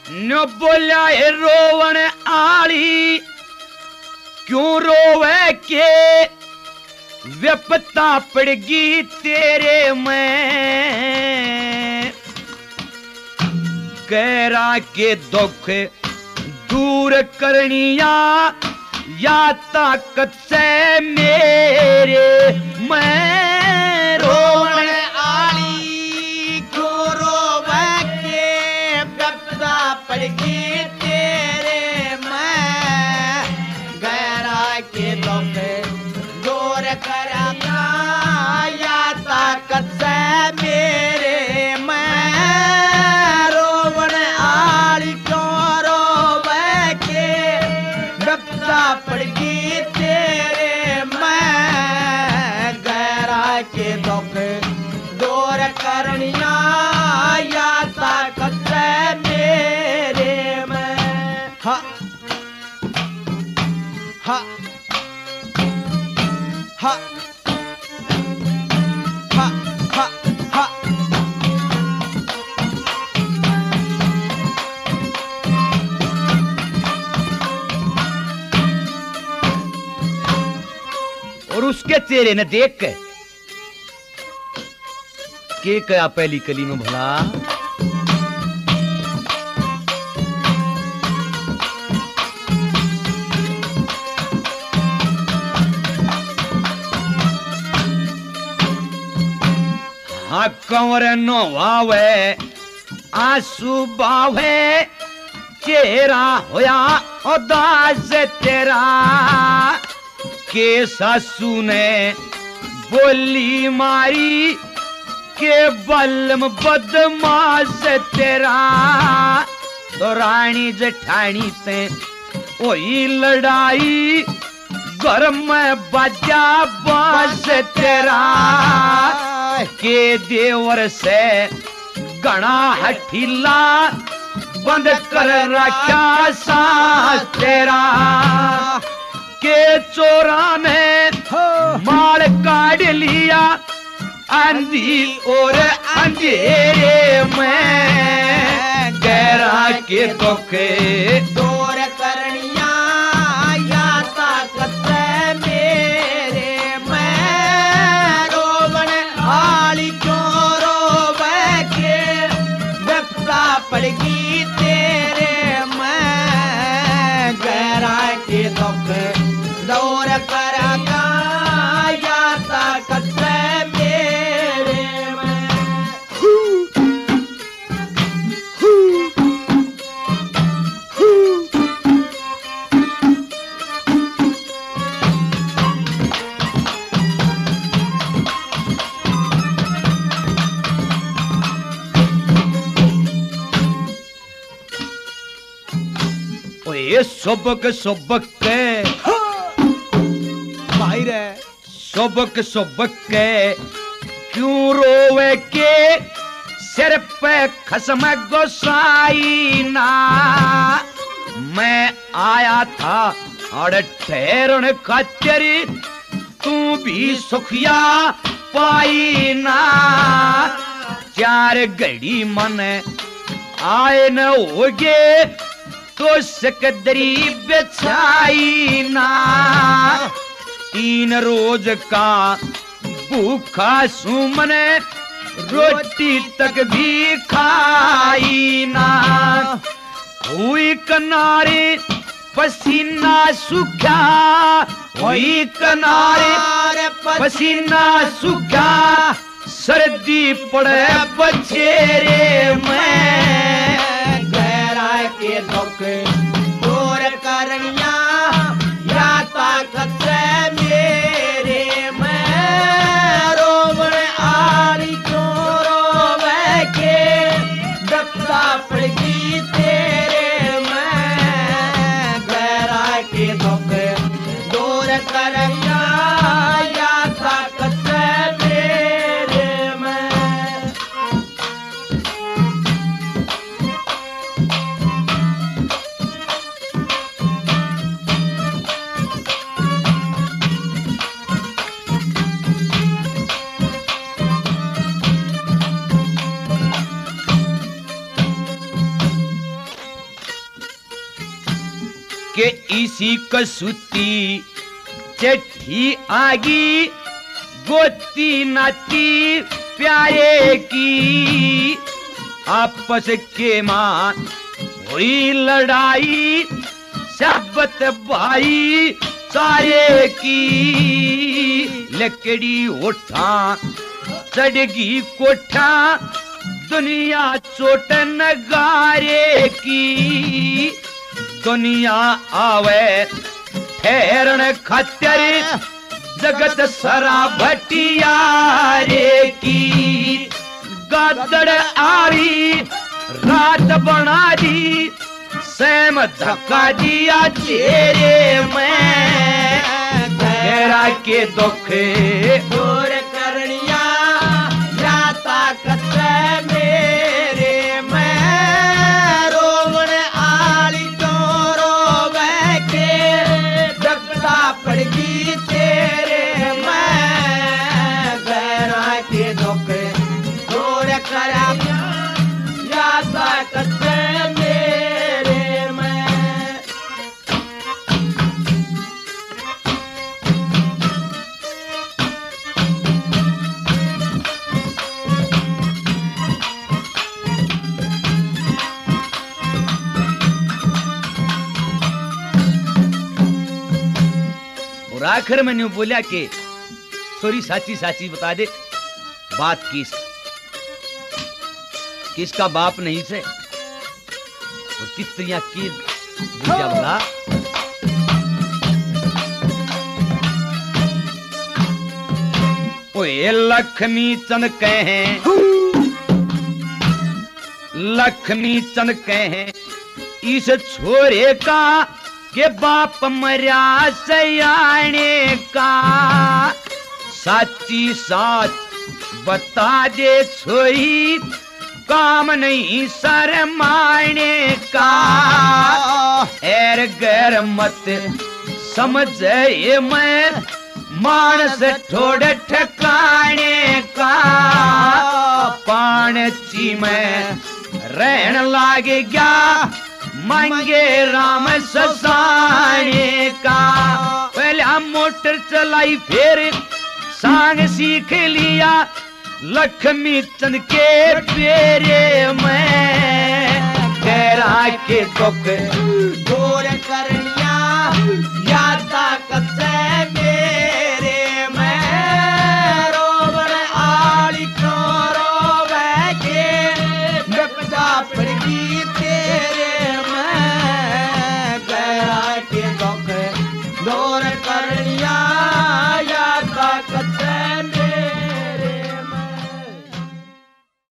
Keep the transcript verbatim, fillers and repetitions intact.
न बोलिया है रोवण आली क्यों रोवे के विपता पड़गी तेरे में गहरा के दुख दूर करनिया या ताकत से मेरे मैं रोवण आली क्यों रोवे के विपता पड़गी तेरे में गहरा के दुख दूर करना या ताकत से मेरे मैं रोवण आली क्यों रोवे के विपता पड़गी तेरे मैं गहरा के दुख दूर करनिया या ताकत से मेरे में हा हा हा हा हा हा और उसके चेहरे ने देख के के कया पहली कली में भला हाँ कंवर नोवावे आंसू बावे चेहरा होया उदास तेरा के सासू ने बोली मारी के बलम बदमाश तेरा तो रानी जेठानी से वही लड़ाई घर में बजा बास तेरा के देवर से गणा हठीला बंद कर रखा सांस तेरा के चोरा ने माल काट लिया अंधी और अंधेरे में गहरा के दुखे दूर करनिया या ताकत से मेरे मैं रोवण आली क्यों रोवे के विपता पड़गी तेरे मैं गहरा के दुख दूर करना या ताकत से मेरे में ये सबक सबक के भाई रे सबक सबक के क्यों रोवे के सिर पे खसम गोसाई ना मैं आया था और ठहरन खातिर तू भी सुखिया पाई ना चार घड़ी मन आए न होगे तो सकदरी बिछाई ना तीन रोज का भूखा सुमने रोटी तक भी खाई ना हुई किनारे पसीना सूखा हुई किनारे पसीना सूखा सर्दी पड़े बचेरे में गहरा के दुख दूर करनिया या ताकत से मेरे में रोवण आली क्यों रोवे के विपता पड़गी तेरे में गहरा के दुख दूर करनिया या ताकत से मेरे में के इसी कसूती चिट्ठी आगी गोती नाती प्यारे की आपस के मां हुई लड़ाई शब्बत भाई सारे की लकड़ी उठा चढ़गी कोठा दुनिया चोट नगारे की दुनिया आवे ठहरण खातिर जगत सरा भटियारे की गादड़ आरी रात बना दी सैम धक्का दिया तेरे में गहरा के दुखे दूर करनिया या ताकत मेरे में रोवन आली तो रोवे के दबदा पड़गी तेरे में गहरा के दुखे दूर करनिया या ताकत मेरे में। और आखिर मैंने बोला कि थोड़ी साची साची बता दे बात किस किसका बाप नहीं से और किस तरह की बोला ओए लक्ष्मी चंद कहे लक्ष्मी चंद कहे इस छोरे का के बाप मरिया सयाने का साची साच बता दे छोरी काम नहीं सर माने का एर गैर मत समझ ये मैं मानस थोड़े ठिकाने का पाणची में रहन लागे गया मांगे राम ससाने का पहले हम मोटर चलाई फिर सांग सीख लिया लक्ष्मी चंद के पेरे में गहरा के दुख दूर करनिया या ताकत मेरे में रोवन आली तो रोवे के दबदा पड़गी तेरे में गहरा के दुख दूर कर